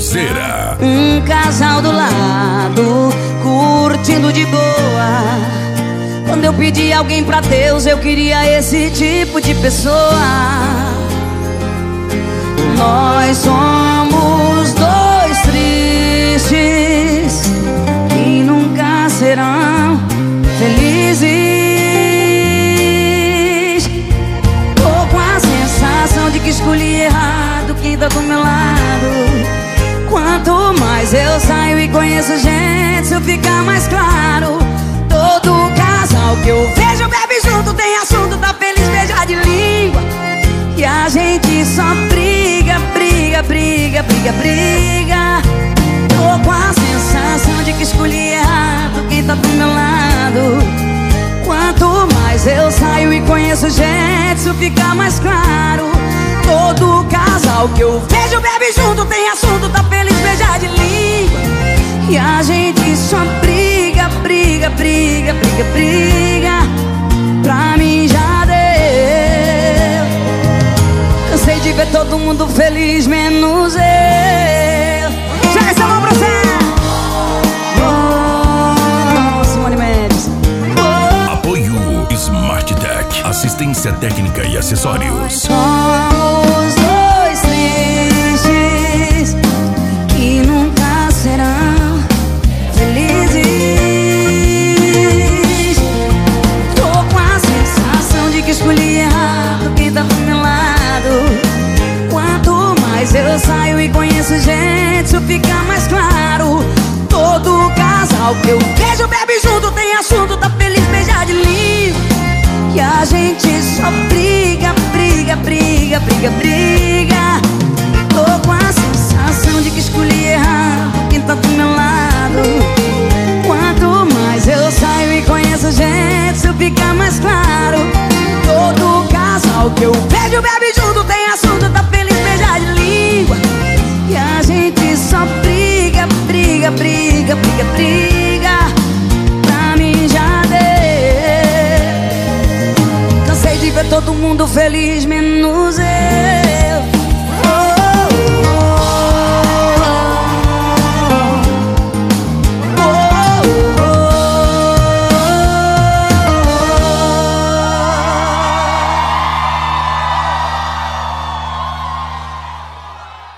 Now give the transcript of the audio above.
Sonzeira. Um casal do lado, curtindo de boa. Quando eu pedi alguém pra Deus, eu queria esse tipo de pessoa. Nós somos dois tristes que nunca serão felizes. Tô com a sensação de que escolhi errado quem tá do meu lado. Quanto mais eu saio e conheço gente, isso fica mais claro. Todo casal que eu vejo bebe junto, tem assunto, tá feliz, beija de língua. E a gente só briga, briga, briga, briga, briga. Tô com a sensação de que escolhi errado quem tá do meu lado. Quanto mais eu saio e conheço gente, isso fica mais claro. Todo casal que eu vejo bebe junto, tem assunto, tá feliz, beija de língua. E a gente só briga, briga, briga, briga, briga. Pra mim já deu. Cansei de ver todo mundo feliz, menos eu. Joga essa mão pra você. Oh, Simone Mendes. Oh. Apoio Smart Tech, assistência técnica e acessórios. Somos dois tristes que nunca serão felizes. Tô com a sensação de que escolhi errado quem tá do meu lado. Quanto mais eu saio e conheço gente, isso fica mais claro. Todo casal que eu vejo bebe junto, tem assunto, tá feliz, beija de língua. E a gente só briga, briga, briga, briga, briga. Tô com a sensação de que escolhi errado quem tá do meu lado. Quanto mais eu saio e conheço gente, isso fica mais claro. Todo casal que eu vejo bebe junto, tem assunto, tá feliz, beija de língua. E a gente só briga, briga, briga, briga, briga. Pra mim já deu. Cansei de ver todo mundo feliz, menos eu.